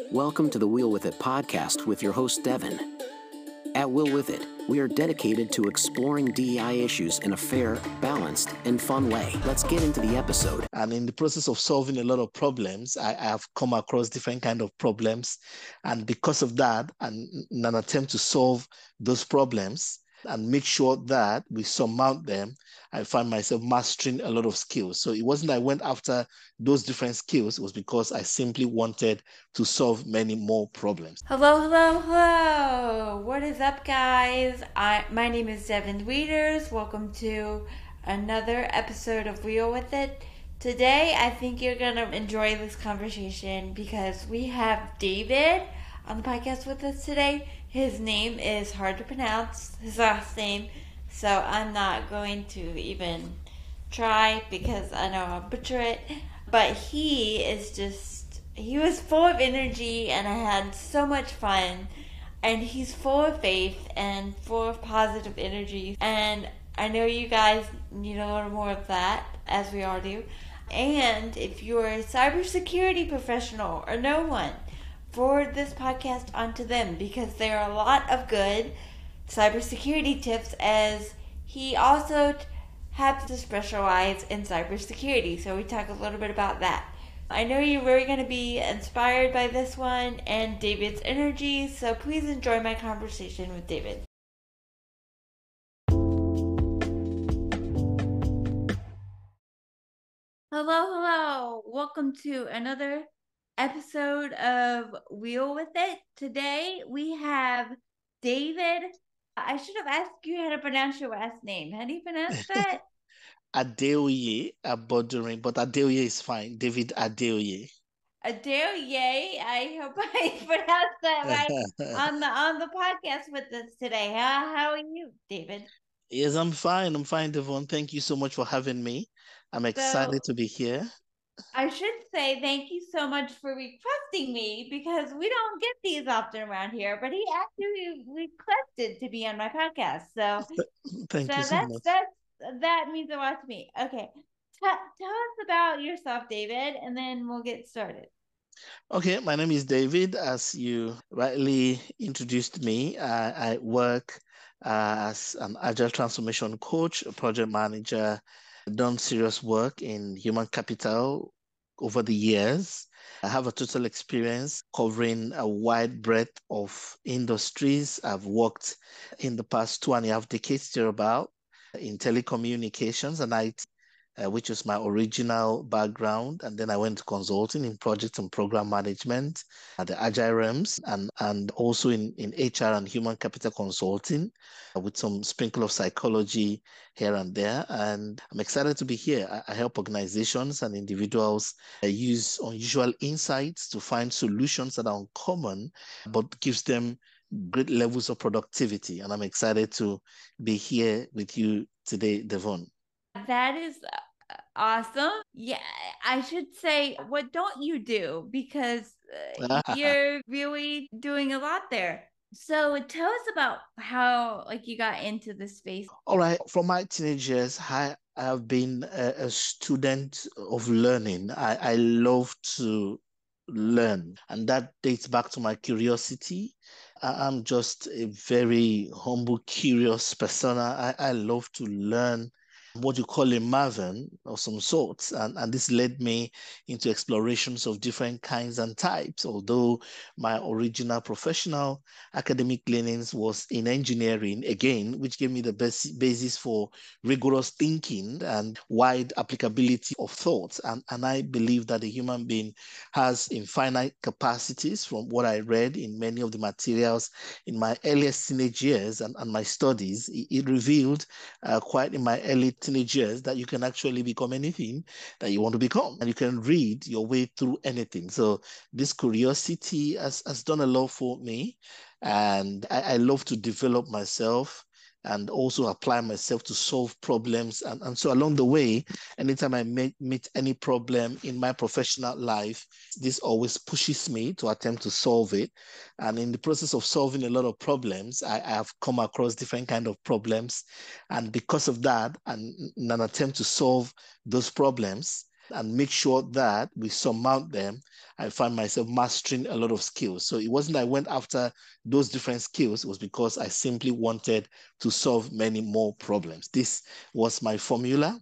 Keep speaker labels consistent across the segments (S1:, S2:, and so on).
S1: Welcome to the Wheel With It podcast with your host, Devin. At Wheel With It, we are dedicated to exploring DEI issues in a fair, balanced, and fun way. Let's get into the episode.
S2: And in the process of solving a lot of problems, I have come across different kind of problems. And because of that, and in an attempt to solve those problems and make sure that we surmount them, I find myself mastering a lot of skills. So it wasn't I went after those different skills, it was because I simply wanted to solve many more problems.
S3: Hello. What is up, guys? My name is Devin Weeders. Welcome to another episode of Wheel With It. Today, I think you're going to enjoy this conversation because we have David on the podcast with us today. His name is hard to pronounce, his last name, so I'm not going to even try because I know I'll butcher it. But he was full of energy and I had so much fun. And he's full of faith and full of positive energy. And I know you guys need a little more of that, as we all do. And if you're a cybersecurity professional or no one, forward this podcast onto them because there are a lot of good cybersecurity tips, as he also happens to specialize in cybersecurity. So we talk a little bit about that. I know you're really going to be inspired by this one and David's energy, so please enjoy my conversation with David. Hello. Welcome to another episode of Wheel With It. Today we have David. I should have asked you how to pronounce your last name. How do you pronounce that?
S2: Adeoye, bordering, but Adeoye is fine. David Adeoye.
S3: Adeoye. I hope I pronounced that right on the podcast with us today. How are you, David?
S2: Yes, I'm fine. I'm fine, Devon. Thank you so much for having me. I'm excited to be here.
S3: I should say thank you so much for requesting me because we don't get these often around here, but he actually requested to be on my podcast. So
S2: Thank you so much.
S3: that means a lot to me. Okay. Tell us about yourself, David, and then we'll get started.
S2: Okay, my name is David. As you rightly introduced me, I work as an agile transformation coach, a project manager, done serious work in human capital over the years. I have a total experience covering a wide breadth of industries. I've worked in the past 2.5 decades thereabout in telecommunications and IT, which was my original background. And then I went to consulting in project and program management at the Agile realms and also in HR and human capital consulting with some sprinkle of psychology here and there. And I'm excited to be here. I help organizations and individuals use unusual insights to find solutions that are uncommon, but gives them great levels of productivity. And I'm excited to be here with you today, Devon.
S3: That is awesome. Yeah, I should say, what don't you do? Because you're really doing a lot there. So tell us about how you got into this space.
S2: All right, from my teenage years, I have been a student of learning. I love to learn, and that dates back to my curiosity. I'm just a very humble, curious persona. I love to learn what you call a marvel of some sorts. And this led me into explorations of different kinds and types. Although my original professional academic leanings was in engineering, again, which gave me the basis for rigorous thinking and wide applicability of thoughts. And I believe that a human being has infinite capacities from what I read in many of the materials in my earliest teenage years and my studies. It revealed quite in my early teenage years that you can actually become anything that you want to become, and you can read your way through anything. So this curiosity has done a lot for me, and I love to develop myself and also apply myself to solve problems. And so along the way, anytime I meet any problem in my professional life, this always pushes me to attempt to solve it. And in the process of solving a lot of problems, I have come across different kind of problems. And because of that, and in an attempt to solve those problems, and make sure that we surmount them. I find myself mastering a lot of skills. So it wasn't I went after those different skills, it was because I simply wanted to solve many more problems. This was my formula.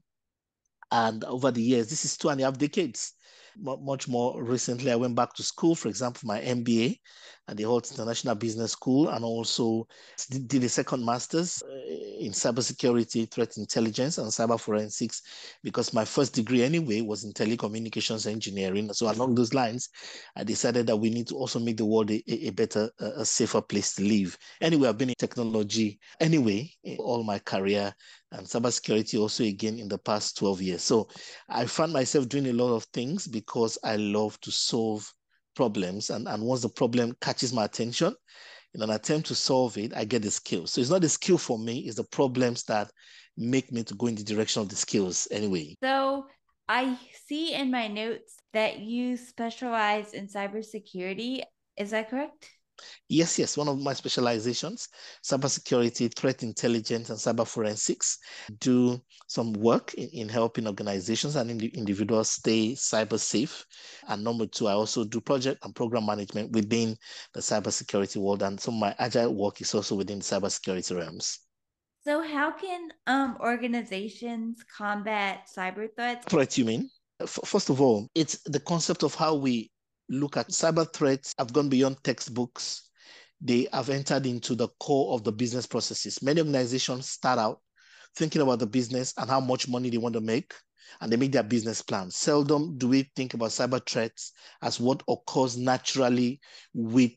S2: And over the years, this is 2.5 decades. Much more recently, I went back to school, for example, my MBA at the Hult International Business School, and also did a second master's in cybersecurity, threat intelligence, and cyber forensics, because my first degree anyway was in telecommunications engineering. So along those lines, I decided that we need to also make the world a better, a safer place to live. Anyway, I've been in technology anyway, all my career, and cybersecurity also again in the past 12 years. So I found myself doing a lot of things because I love to solve problems. And once the problem catches my attention, in an attempt to solve it, I get the skills. So it's not the skill for me, it's the problems that make me to go in the direction of the skills anyway.
S3: So I see in my notes that you specialize in cybersecurity. Is that correct?
S2: Yes. One of my specializations, cybersecurity, threat intelligence, and cyber forensics. Do some work in helping organizations and individuals stay cyber safe. And number two, I also do project and program management within the cybersecurity world. And some of my agile work is also within cybersecurity realms.
S3: So how can organizations combat cyber threats?
S2: Threat, you mean? First of all, it's the concept of how we look at cyber threats have gone beyond textbooks. They have entered into the core of the business processes. Many organizations start out thinking about the business and how much money they want to make, and they make their business plans. Seldom do we think about cyber threats as what occurs naturally with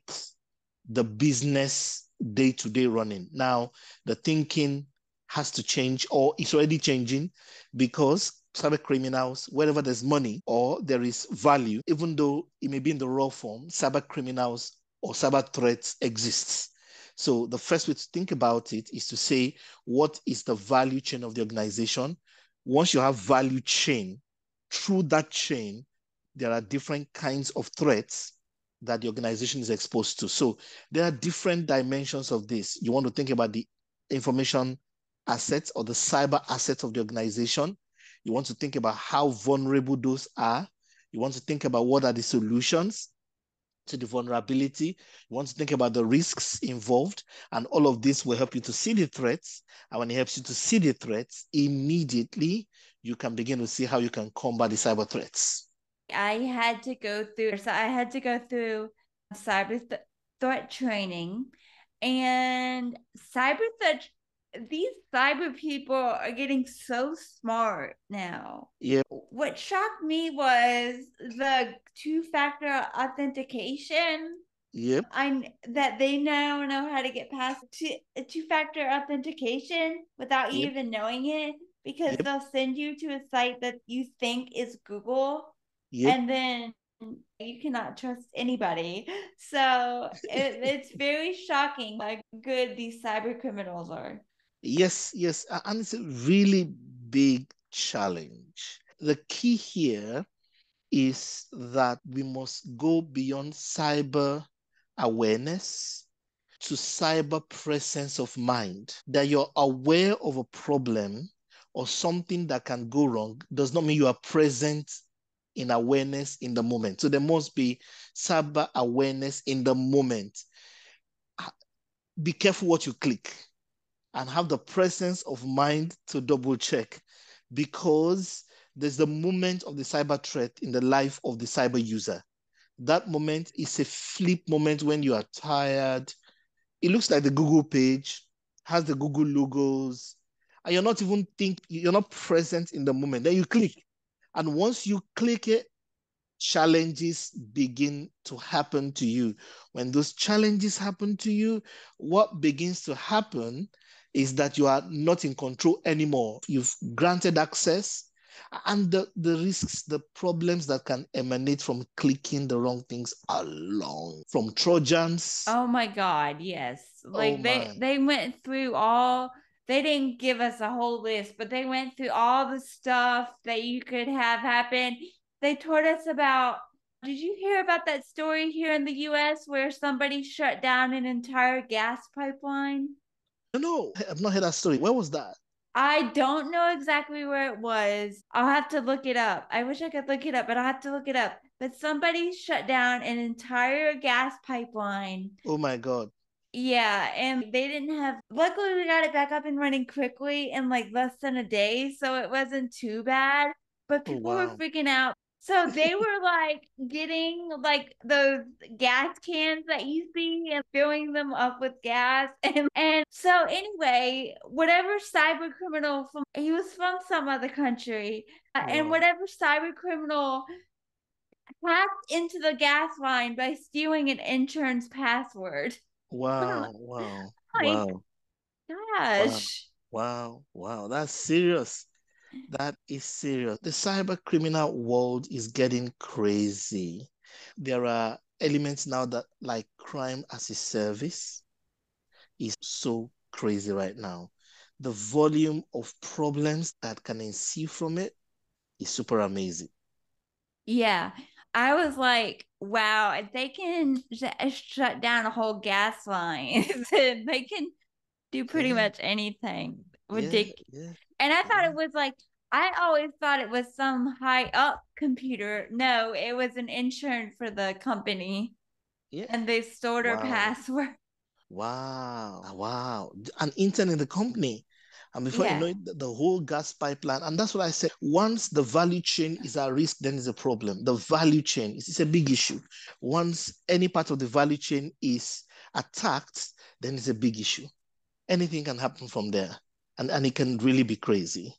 S2: the business day-to-day running. Now, the thinking has to change, or it's already changing, because cyber criminals, wherever there's money or there is value, even though it may be in the raw form, cyber criminals or cyber threats exists. So the first way to think about it is to say, what is the value chain of the organization? Once you have value chain, through that chain, there are different kinds of threats that the organization is exposed to. So there are different dimensions of this. You want to think about the information assets or the cyber assets of the organization. You want to think about how vulnerable those are. You want to think about what are the solutions to the vulnerability. You want to think about the risks involved, and all of this will help you to see the threats. And when it helps you to see the threats, immediately you can begin to see how you can combat the cyber threats.
S3: I had to go through cyber threat training, and these cyber people are getting so smart now.
S2: Yeah.
S3: What shocked me was the two-factor authentication.
S2: Yep.
S3: That they now know how to get past two-factor authentication without you even knowing it, because they'll send you to a site that you think is Google, and then you cannot trust anybody. So it's very shocking how good these cyber criminals are.
S2: Yes, and it's a really big challenge. The key here is that we must go beyond cyber awareness to cyber presence of mind. That you're aware of a problem or something that can go wrong does not mean you are present in awareness in the moment. So there must be cyber awareness in the moment. Be careful what you click and have the presence of mind to double check, because there's the moment of the cyber threat in the life of the cyber user. That moment is a flip moment when you are tired. It looks like the Google page, has the Google logos, and you're not present in the moment. Then you click. And once you click it, challenges begin to happen to you. When those challenges happen to you, what begins to happen is that you are not in control anymore. You've granted access, and the risks, the problems that can emanate from clicking the wrong things are long. From Trojans.
S3: Oh my God, yes. Like they went through they didn't give us a whole list, but they went through all the stuff that you could have happen. They told us about, did you hear about that story here in the US where somebody shut down an entire gas pipeline?
S2: No, I've not heard that story. Where was that?
S3: I don't know exactly where it was. I'll have to look it up. I wish I could look it up, but I'll have to look it up. But somebody shut down an entire gas pipeline.
S2: Oh my God.
S3: Yeah, and they didn't have, luckily, we got it back up and running quickly in like less than a day, so it wasn't too bad. But
S2: Oh
S3: people were
S2: wow.
S3: freaking out. So they were like getting like those gas cans that you see and filling them up with gas. And so anyway, whatever cyber criminal from, he was from some other country, and
S2: Wow.
S3: whatever cyber criminal hacked into the gas line by stealing an insurance password.
S2: Wow. Wow.
S3: Like,
S2: Wow. Wow.
S3: gosh.
S2: Wow. Wow. That's serious. That is serious. The cyber criminal world is getting crazy. There are elements now that like crime as a service is so crazy right now. The volume of problems that can ensue from it is super amazing.
S3: Yeah. I was like, wow, if they can shut down a whole gas line, then they can do pretty
S2: Yeah,
S3: much anything.
S2: yeah,
S3: Ridiculous.
S2: yeah,
S3: And I thought
S2: yeah,
S3: it was like, I always thought it was some high up computer. No, it was an insurance for the company,
S2: yeah.
S3: and they stored her
S2: Wow,
S3: password.
S2: wow, wow. An intern in the company. And before you
S3: Yeah.
S2: know it, the whole gas pipeline. And that's what I said. Once the value chain is at risk, then it's a problem. The value chain is a big issue. Once any part of the value chain is attacked, then it's a big issue. Anything can happen from there. And it can really be crazy.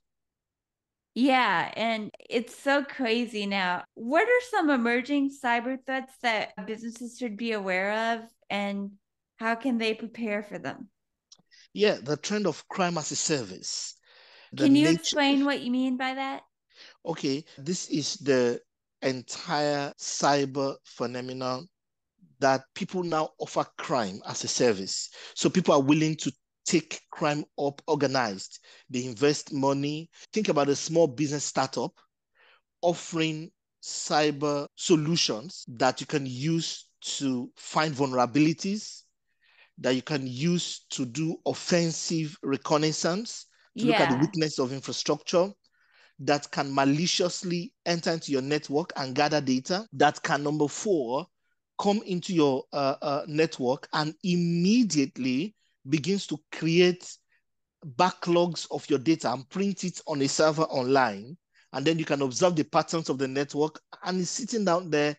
S3: Yeah, and it's so crazy now. What are some emerging cyber threats that businesses should be aware of, and how can they prepare for them?
S2: Yeah, the trend of crime as a service. The
S3: Can you
S2: nature,
S3: explain what you mean by that?
S2: okay, this is the entire cyber phenomenon that people now offer crime as a service. So people are willing to take crime up organized. They invest money. Think about a small business startup offering cyber solutions that you can use to find vulnerabilities, that you can use to do offensive reconnaissance, to look at the
S3: Yeah.
S2: weakness of infrastructure, that can maliciously enter into your network and gather data, that can, number four, come into your network and immediately begins to create backlogs of your data and print it on a server online. And then you can observe the patterns of the network and it's sitting down there,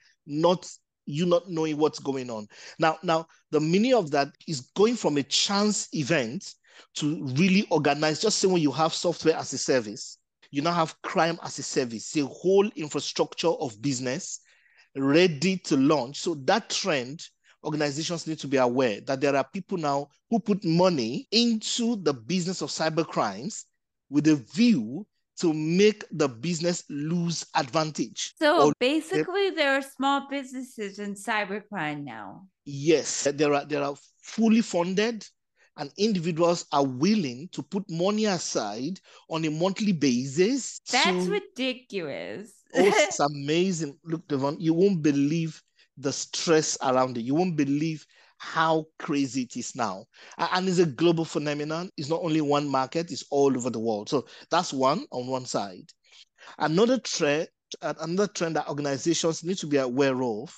S2: not knowing what's going on. Now, the meaning of that is going from a chance event to really organize. Just say when you have software as a service, you now have crime as a service, a whole infrastructure of business ready to launch. So that trend, organizations need to be aware that there are people now who put money into the business of cyber crimes with a view to make the business lose advantage.
S3: So basically, there are small businesses in cybercrime now.
S2: Yes, there are fully funded and individuals are willing to put money aside on a monthly basis.
S3: That's ridiculous.
S2: Oh, it's amazing. Look, Devon, you won't believe the stress around it. You won't believe how crazy it is now. And it's a global phenomenon. It's not only one market, it's all over the world. So that's one on one side. Another trend, another trend that organizations need to be aware of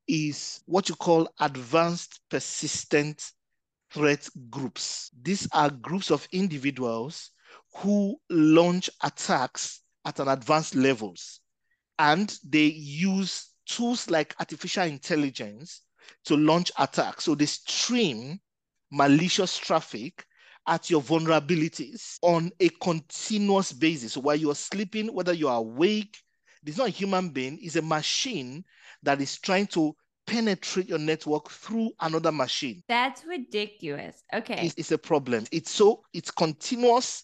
S2: is what you call advanced persistent threat groups. These are groups of individuals who launch attacks at an advanced levels, and they use tools like artificial intelligence to launch attacks. So they stream malicious traffic at your vulnerabilities on a continuous basis. So while you're sleeping, whether you're awake, it's not a human being, it's a machine that is trying to penetrate your network through another machine.
S3: That's ridiculous. Okay.
S2: It's a problem. It's continuous,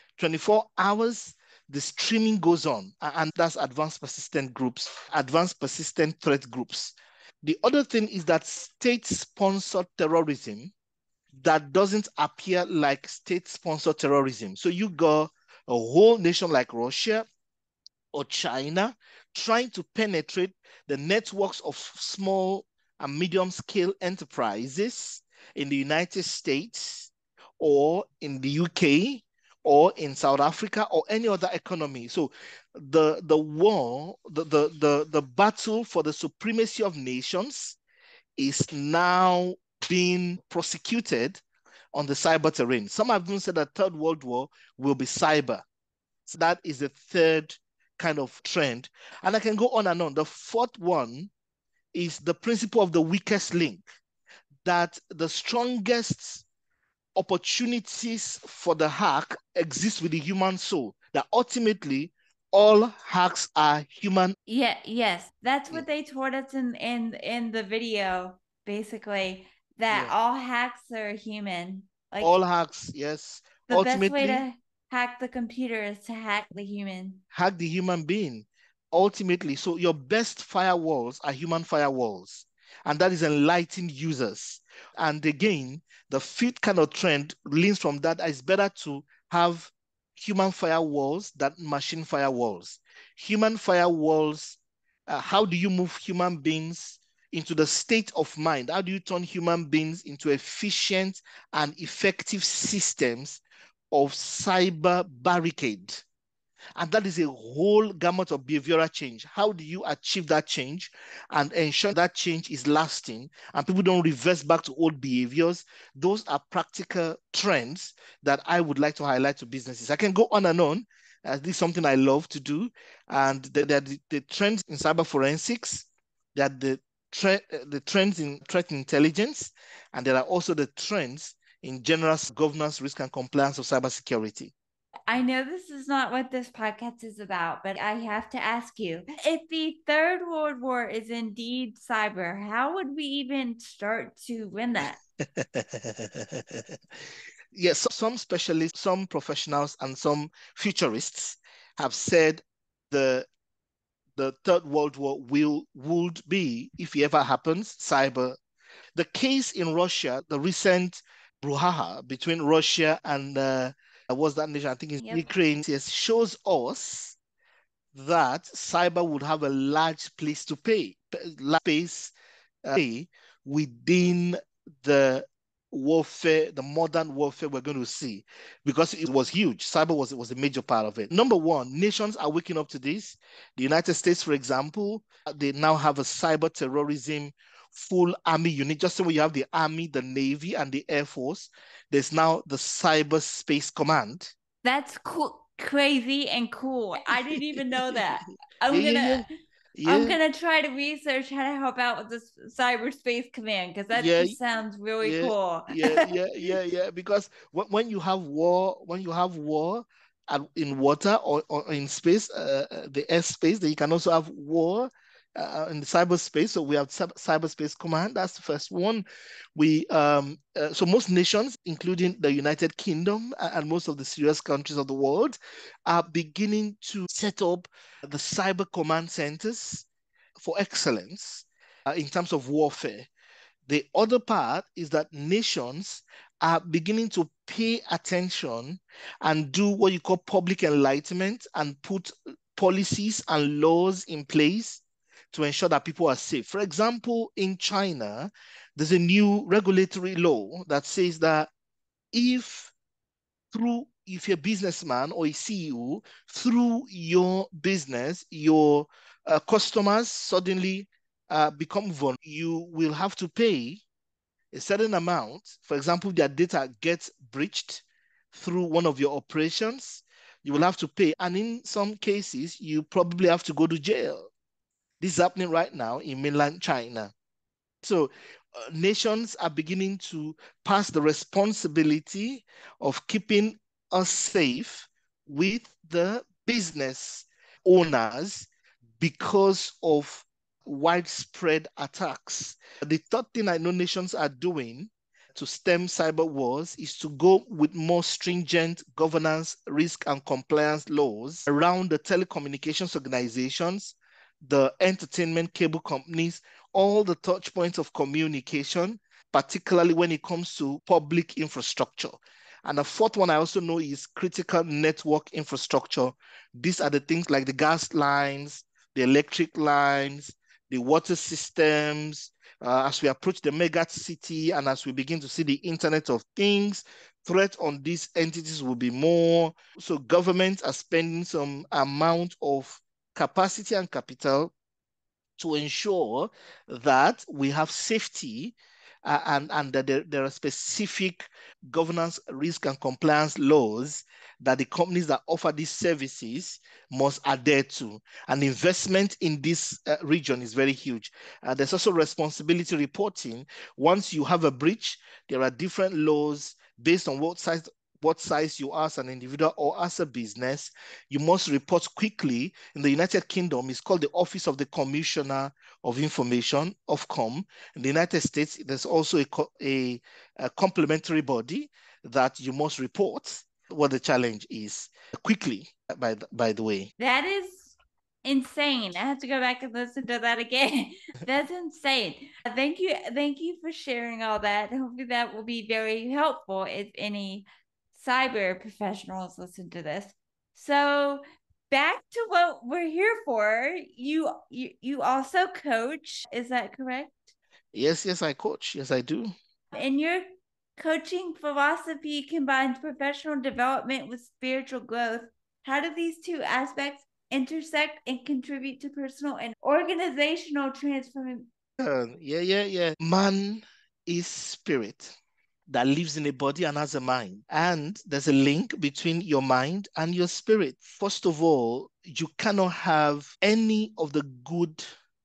S2: 24 hours, the streaming goes on, and that's advanced persistent groups, advanced persistent threat groups. The other thing is that state-sponsored terrorism that doesn't appear like state-sponsored terrorism. So you got a whole nation like Russia or China trying to penetrate the networks of small and medium-scale enterprises in the United States or in the UK or in South Africa or any other economy. So the war, the battle for the supremacy of nations is now being prosecuted on the cyber terrain. Some have even said that Third World War will be cyber. So that is the third kind of trend. And I can go on and on. The fourth one is the principle of the weakest link, that the strongest opportunities for the hack exist with the human soul, that ultimately all hacks are human.
S3: Yes, that's what they told us in the video, basically, that all hacks are human.
S2: Like all hacks, yes.
S3: The best way to hack the computer is to hack the human.
S2: Hack the human being. Ultimately, so your best firewalls are human firewalls, and that is enlightened users. And again, the fifth kind of trend leans from that. It's better to have human firewalls than machine firewalls. Human firewalls, how do you move human beings into the state of mind? How do you turn human beings into efficient and effective systems of cyber barricade? And that is a whole gamut of behavioral change. How do you achieve that change and ensure that change is lasting and people don't reverse back to old behaviors? Those are practical trends that I would like to highlight to businesses. I can go on and on. This is something I love to do. And the trends in cyber forensics, there are the trends in threat intelligence, and there are also the trends in general governance, risk, and compliance of cybersecurity.
S3: I know this is not what this podcast is about, but I have to ask you, if the Third World War is indeed cyber, how would we even start to win that?
S2: Yes, some specialists, some professionals, and some futurists have said the Third World War would be, if it ever happens, cyber. The case in Russia, the recent brouhaha between Russia and what's that nation? I think it's Ukraine. Yes, shows us that cyber would have a large place to play within the warfare, the modern warfare we're going to see, because it was huge. Cyber was a major part of it. Number one, nations are waking up to this. The United States, for example, they now have a cyber terrorism full army unit. Just so you have the army, the navy, and the air force, there's now the cyberspace command.
S3: That's cool, crazy and cool. I didn't even know that. I'm gonna try to research how to help out with this cyberspace command, because that just sounds really cool.
S2: Because when you have war, in water or in space, the airspace, then you can also have war in the cyberspace. So we have cyberspace command. That's the first one. So most nations, including the United Kingdom and most of the serious countries of the world, are beginning to set up the cyber command centers for excellence in terms of warfare. The other part is that nations are beginning to pay attention and do what you call public enlightenment and put policies and laws in place to ensure that people are safe. For example, in China, there's a new regulatory law that says that if you're a businessman or a CEO, through your business, your customers suddenly become vulnerable, you will have to pay a certain amount. For example, their data gets breached through one of your operations, you will have to pay. And in some cases, you probably have to go to jail. This is happening right now in mainland China. So nations are beginning to pass the responsibility of keeping us safe with the business owners because of widespread attacks. The third thing I know nations are doing to stem cyber wars is to go with more stringent governance, risk, and compliance laws around the telecommunications organizations, the entertainment cable companies, all the touch points of communication, particularly when it comes to public infrastructure. And the fourth one I also know is critical network infrastructure. These are the things like the gas lines, the electric lines, the water systems, as we approach the mega city and as we begin to see the Internet of Things, threat on these entities will be more. So governments are spending some amount of capacity and capital to ensure that we have safety and that there are specific governance, risk, and compliance laws that the companies that offer these services must adhere to. And investment in this region is very huge. There's also responsibility reporting. Once you have a breach, there are different laws based on what size you are as an individual or as a business. You must report quickly. In the United Kingdom, it's called the Office of the Commissioner of Information, Ofcom. In the United States, there's also a complementary body that you must report what the challenge is quickly, by the way.
S3: That is insane. I have to go back and listen to that again. That's insane. Thank you for sharing all that. Hopefully that will be very helpful if any cyber professionals listen to this. So back to what we're here for. You also coach, is that correct?
S2: Yes, I coach. Yes, I do.
S3: And your coaching philosophy combines professional development with spiritual growth. How do these two aspects intersect and contribute to personal and organizational transformation?
S2: Yeah. Man is spirit that lives in a body and has a mind. And there's a link between your mind and your spirit. First of all, you cannot have any of the good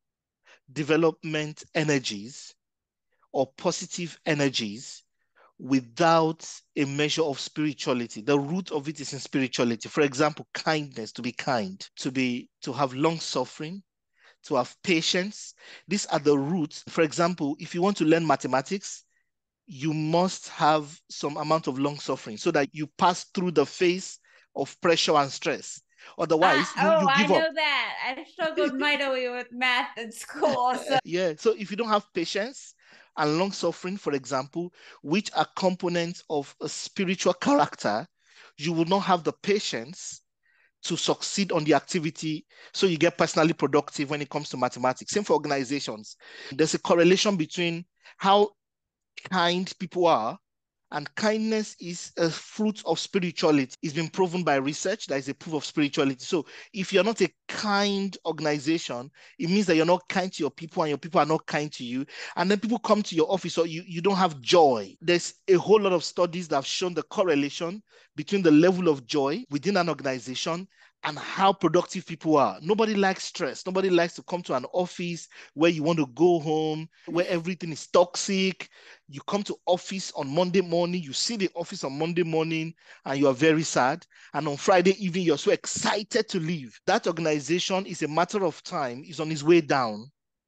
S2: development energies or positive energies without a measure of spirituality. The root of it is in spirituality. For example, kindness, to be kind, to have long suffering, to have patience. These are the roots. For example, if you want to learn mathematics, you must have some amount of long suffering so that you pass through the phase of pressure and stress. Otherwise, you give up.
S3: I know that. I struggled mightily with math in school. So.
S2: Yeah. So if you don't have patience and long suffering, for example, which are components of a spiritual character, you will not have the patience to succeed on the activity so you get personally productive when it comes to mathematics. Same for organizations. There's a correlation between how kind people are, and kindness is a fruit of spirituality. It's been proven by research that is a proof of spirituality. So if you're not a kind organization, it means that you're not kind to your people and your people are not kind to you. And then people come to your office or you don't have joy. There's a whole lot of studies that have shown the correlation between the level of joy within an organization and how productive people are. Nobody likes stress. Nobody likes to come to an office where you want to go home, where everything is toxic. You come to office on Monday morning, you see the office on Monday morning, and you are very sad. And on Friday evening, you're so excited to leave. That organization is a matter of time, is on its way down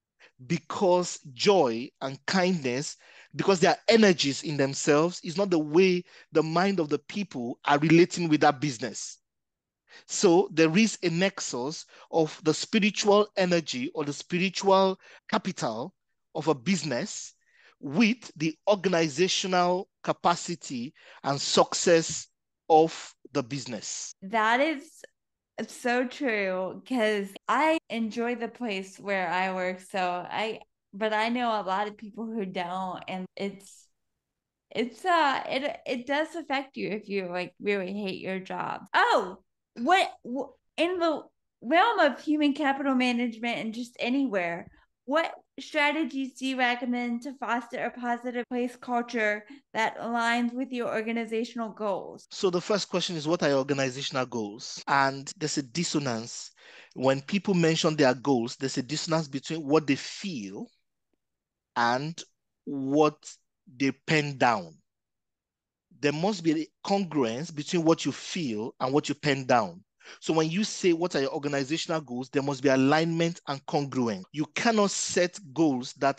S2: because joy and kindness, because their energies in themselves is not the way the mind of the people are relating with that business. So there is a nexus of the spiritual energy or the spiritual capital of a business with the organizational capacity and success of the business.
S3: That is so true because I enjoy the place where I work. But I know a lot of people who don't, and it does affect you if you like really hate your job. Oh, what in the realm of human capital management and just anywhere, what strategies do you recommend to foster a positive place culture that aligns with your organizational goals?
S2: So the first question is, what are your organizational goals? And there's a dissonance. When people mention their goals, there's a dissonance between what they feel and what they pen down. There must be a congruence between what you feel and what you pen down. So when you say what are your organizational goals, there must be alignment and congruence. You cannot set goals that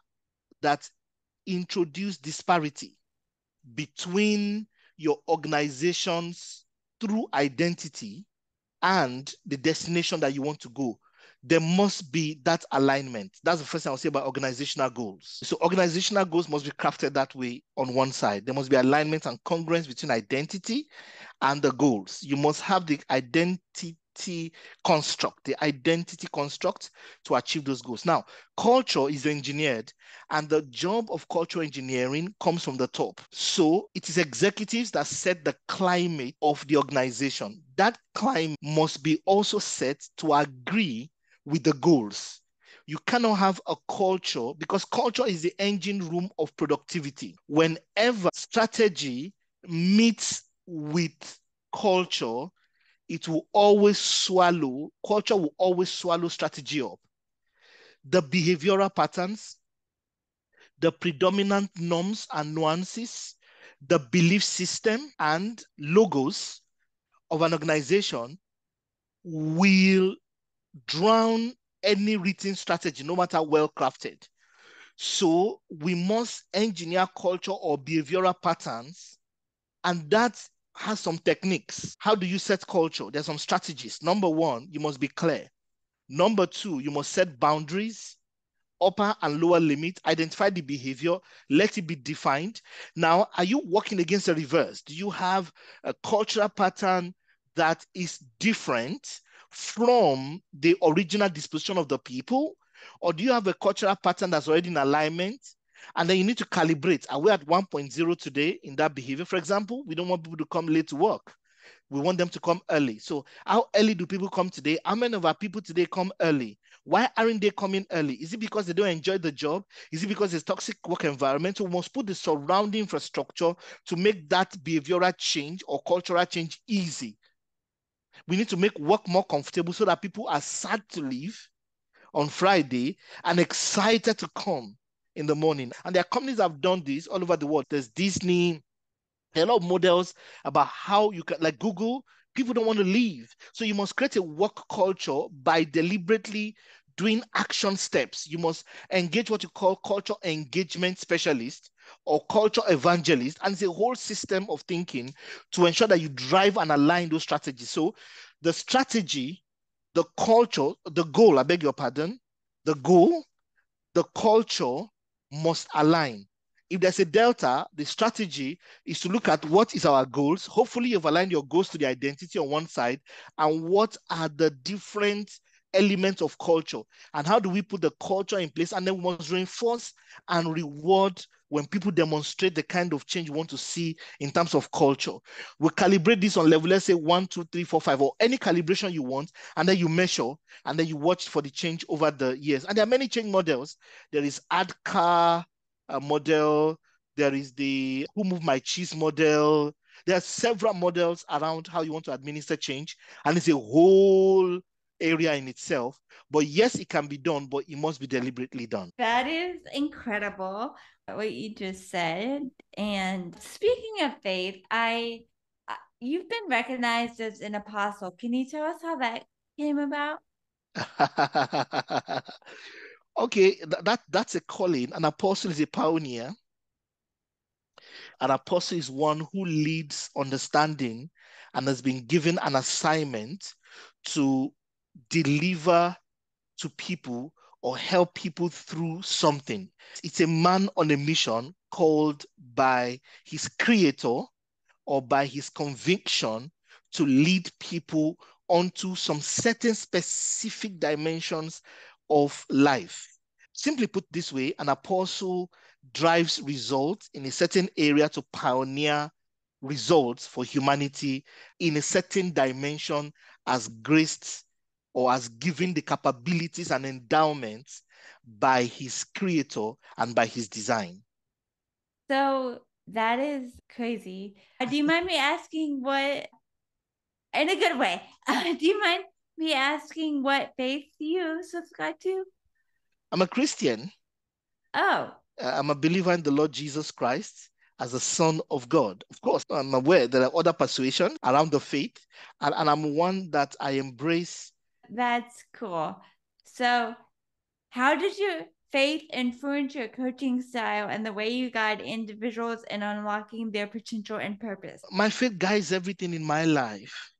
S2: introduce disparity between your organizations through identity and the destination that you want to go. There must be that alignment. That's the first thing I'll say about organizational goals. So organizational goals must be crafted that way on one side. There must be alignment and congruence between identity and the goals. You must have the identity the identity construct to achieve those goals. Now, culture is engineered, and the job of cultural engineering comes from the top. So it is executives that set the climate of the organization. That climate must be also set to agree with the goals. You cannot have a culture, because culture is the engine room of productivity. Whenever strategy meets with culture, culture will always swallow strategy up. The behavioral patterns, the predominant norms and nuances, the belief system and logos of an organization will drown any written strategy, no matter well crafted. So we must engineer culture or behavioral patterns, and that has some techniques. How do you set culture? There's some strategies. Number one, you must be clear. Number two, you must set boundaries, upper and lower limit, identify the behavior, let it be defined. Now, are you working against the reverse? Do you have a cultural pattern that is different from the original disposition of the people? Or do you have a cultural pattern that's already in alignment? And then you need to calibrate. Are we at 1.0 today in that behavior? For example, we don't want people to come late to work. We want them to come early. So how early do people come today? How many of our people today come early? Why aren't they coming early? Is it because they don't enjoy the job? Is it because it's toxic work environment? So we must put the surrounding infrastructure to make that behavioral change or cultural change easy. We need to make work more comfortable so that people are sad to leave on Friday and excited to come in the morning. And there are companies that have done this all over the world. There's Disney, there are a lot of models about how you can, like Google, people don't want to leave. So you must create a work culture by deliberately doing action steps. You must engage what you call culture engagement specialist or culture evangelist. And it's a whole system of thinking to ensure that you drive and align those strategies. So the strategy, the culture, the goal, I beg your pardon, the goal, the culture must align. If there's a delta, the strategy is to look at what is our goals. Hopefully you've aligned your goals to the identity on one side, and what are the different elements of culture, and how do we put the culture in place, and then we must reinforce and reward when people demonstrate the kind of change we want to see in terms of culture. We calibrate this on level, let's say 1, 2, 3, 4, 5, or any calibration you want, and then you measure, and then you watch for the change over the years. And there are many change models. There is ADKAR model, there is the Who Moved My Cheese model. There are several models around how you want to administer change, and it's a whole area in itself. But yes, it can be done, but it must be deliberately done.
S3: That is incredible what you just said. And speaking of faith, you've been recognized as an apostle. Can you tell us how that came about?
S2: Okay, that's a calling. An apostle is a pioneer. An apostle is one who leads understanding and has been given an assignment to deliver to people or help people through something. It's a man on a mission called by his creator or by his conviction to lead people onto some certain specific dimensions of life. Simply put this way, an apostle drives results in a certain area to pioneer results for humanity in a certain dimension as graced or as given the capabilities and endowments by his creator and by his design.
S3: So that is crazy. Do you mind me asking what, in a good way, do you mind me asking what faith you subscribe to?
S2: I'm a Christian.
S3: Oh.
S2: I'm a believer in the Lord Jesus Christ as the Son of God. Of course, I'm aware there are other persuasions around the faith, and I'm one that I embrace.
S3: That's cool. So how did your faith influence your coaching style and the way you guide individuals in unlocking their potential and purpose?
S2: My faith guides everything in my life.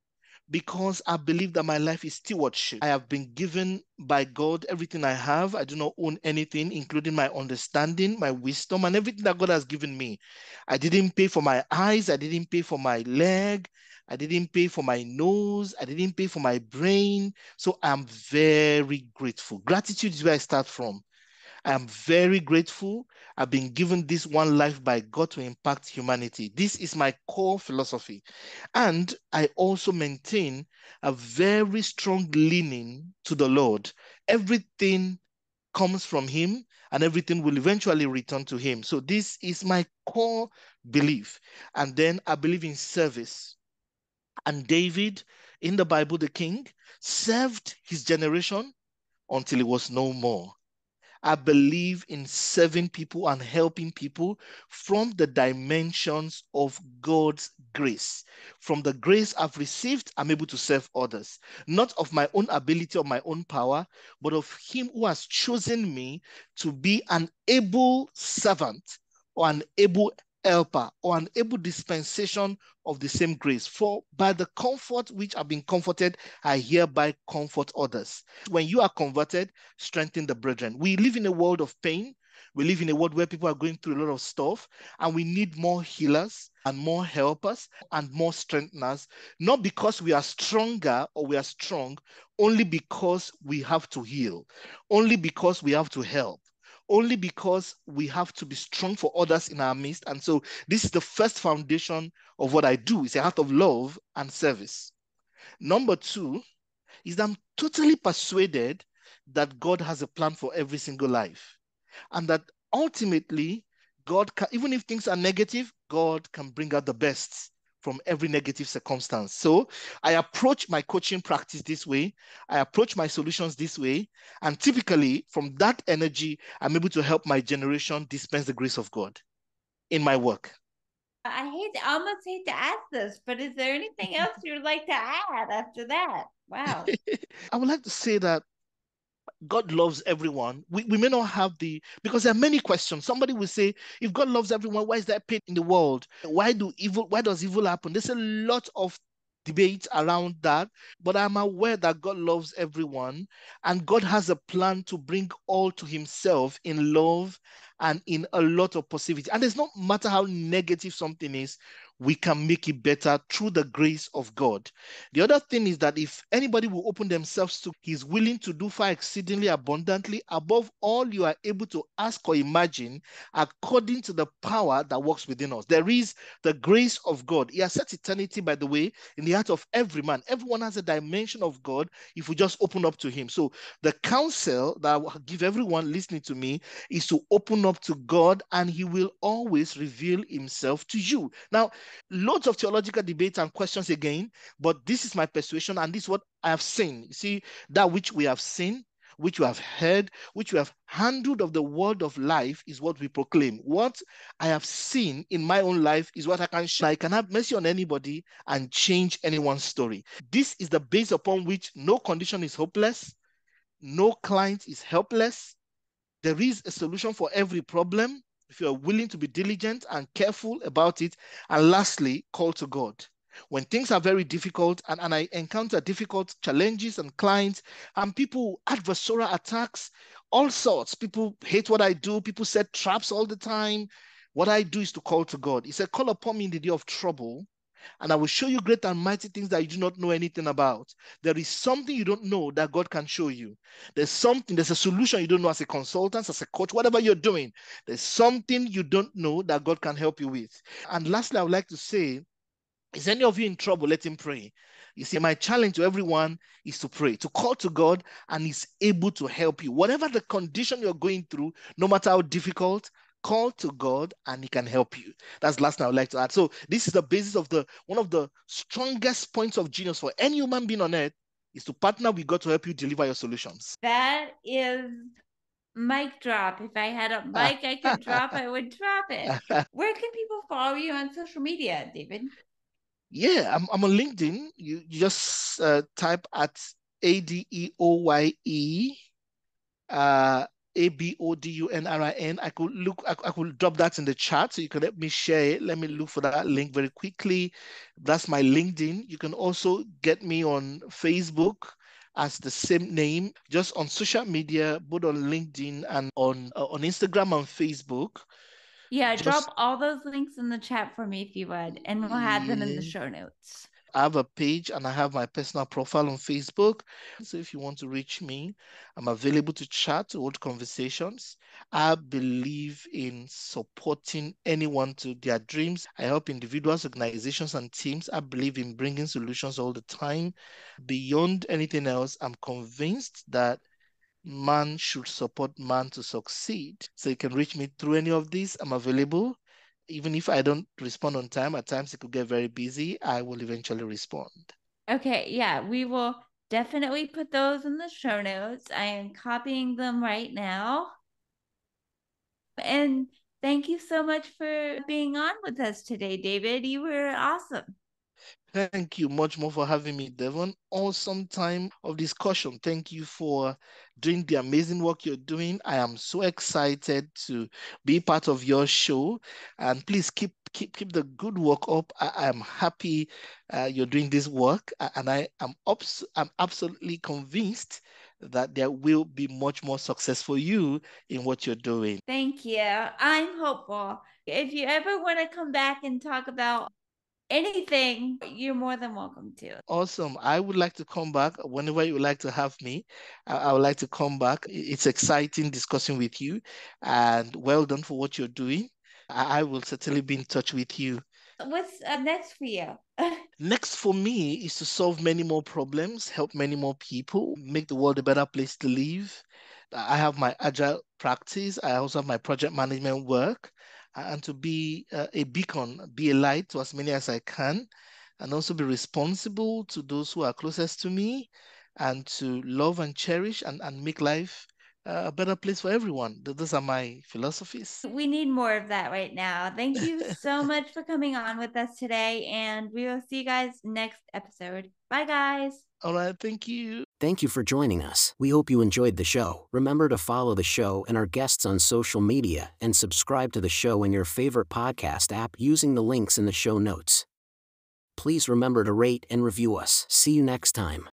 S2: because I believe that my life is stewardship. I have been given by God everything I have. I do not own anything, including my understanding, my wisdom, and everything that God has given me. I didn't pay for my eyes. I didn't pay for my leg. I didn't pay for my nose. I didn't pay for my brain. So I'm very grateful. Gratitude is where I start from. I am very grateful. I've been given this one life by God to impact humanity. This is my core philosophy. And I also maintain a very strong leaning to the Lord. Everything comes from Him and everything will eventually return to Him. So this is my core belief. And then I believe in service. And David, in the Bible, the king, served his generation until he was no more. I believe in serving people and helping people from the dimensions of God's grace. From the grace I've received, I'm able to serve others, not of my own ability or my own power, but of Him who has chosen me to be an able servant or an able helper or an able dispensation of the same grace. For by the comfort which I've been comforted, I hereby comfort others. When you are converted, strengthen the brethren. We live in a world of pain. We live in a world where people are going through a lot of stuff, and we need more healers and more helpers and more strengtheners, not because we are stronger or we are strong, only because we have to heal, only because we have to help, only because we have to be strong for others in our midst. And so this is the first foundation of what I do. It's a heart of love and service. Number two is that I'm totally persuaded that God has a plan for every single life. And that ultimately, God can, even if things are negative, God can bring out the best from every negative circumstance. So I approach my coaching practice this way. I approach my solutions this way. And typically, from that energy, I'm able to help my generation dispense the grace of God in my work.
S3: I almost hate to ask this, but is there anything else you'd like to add after that? Wow.
S2: I would like to say that God loves everyone. We may not have because there are many questions. Somebody will say, if God loves everyone, why is there pain in the world? Why does evil happen? There's a lot of debate around that, but I'm aware that God loves everyone and God has a plan to bring all to Himself in love and in a lot of positivity. And it's not matter how negative something is, we can make it better through the grace of God. The other thing is that if anybody will open themselves to, He's willing to do far exceedingly abundantly above all you are able to ask or imagine, according to the power that works within us. There is the grace of God. He has set eternity, by the way, in the heart of every man. Everyone has a dimension of God if we just open up to Him. So the counsel that I will give everyone listening to me is to open up to God, and He will always reveal Himself to you. Now, loads of theological debates and questions again, but this is my persuasion, and this is what I have seen. You see, that which we have seen, which we have heard, which we have handled of the word of life is what we proclaim. What I have seen in my own life is what I can share. I can have mercy on anybody and change anyone's story. This is the base upon which no condition is hopeless, no client is helpless. There is a solution for every problem if you are willing to be diligent and careful about it. And lastly, call to God. When things are very difficult and I encounter difficult challenges and clients and people, adversarial attacks, all sorts. People hate what I do. People set traps all the time. What I do is to call to God. He said, call upon me in the day of trouble, and I will show you great and mighty things that you do not know anything about. There is something you don't know that God can show you. There's a solution you don't know as a consultant, as a coach, whatever you're doing. There's something you don't know that God can help you with. And lastly, I would like to say, is any of you in trouble? Let him pray. You see, my challenge to everyone is to pray, to call to God, and He's able to help you. Whatever the condition you're going through, no matter how difficult, call to God and He can help you. That's the last thing I would like to add. So this is the basis of one of the strongest points of genius for any human being on earth is to partner with God to help you deliver your solutions.
S3: That is mic drop. If I had a mic I could drop, I would drop it. Where can people follow you on social media, David?
S2: Yeah, I'm on LinkedIn. You just type at ADEOYE ABODUNRIN. I could drop that in the chat so you can let me share it. Let me look for that link very quickly. That's my LinkedIn. You can also get me on Facebook as the same name, just on social media, both on LinkedIn and on Instagram and Facebook.
S3: Yeah, drop all those links in the chat for me if you would, and we'll have them in the show notes.
S2: I have a page and I have my personal profile on Facebook. So if you want to reach me, I'm available to chat, to hold conversations. I believe in supporting anyone to their dreams. I help individuals, organizations, and teams. I believe in bringing solutions all the time. Beyond anything else, I'm convinced that man should support man to succeed. So you can reach me through any of these. I'm available. Even if I don't respond on time, at times it could get very busy, I will eventually respond.
S3: Okay, yeah, we will definitely put those in the show notes. I am copying them right now. And thank you so much for being on with us today, David. You were awesome.
S2: Thank you much more for having me, Devon. Awesome time of discussion. Thank you for doing the amazing work you're doing. I am so excited to be part of your show. And please keep the good work up. I am happy you're doing this work. And I'm absolutely convinced that there will be much more success for you in what you're doing.
S3: Thank you. I'm hopeful. If you ever want to come back and talk about anything, you're more than welcome to.
S2: Awesome. I would like to come back whenever you would like to have me. I would like to come back. It's exciting discussing with you, and well done for what you're doing. I will certainly be in touch with you.
S3: What's next for you?
S2: Next for me is to solve many more problems, help many more people, make the world a better place to live. I have my agile practice. I also have my project management work, and to be a beacon, be a light to as many as I can, and also be responsible to those who are closest to me, and to love and cherish and make life a better place for everyone. Those are my philosophies.
S3: We need more of that right now. Thank you so much for coming on with us today, and we will see you guys next episode. Bye, guys.
S2: All right, thank you.
S1: Thank you for joining us. We hope you enjoyed the show. Remember to follow the show and our guests on social media and subscribe to the show in your favorite podcast app using the links in the show notes. Please remember to rate and review us. See you next time.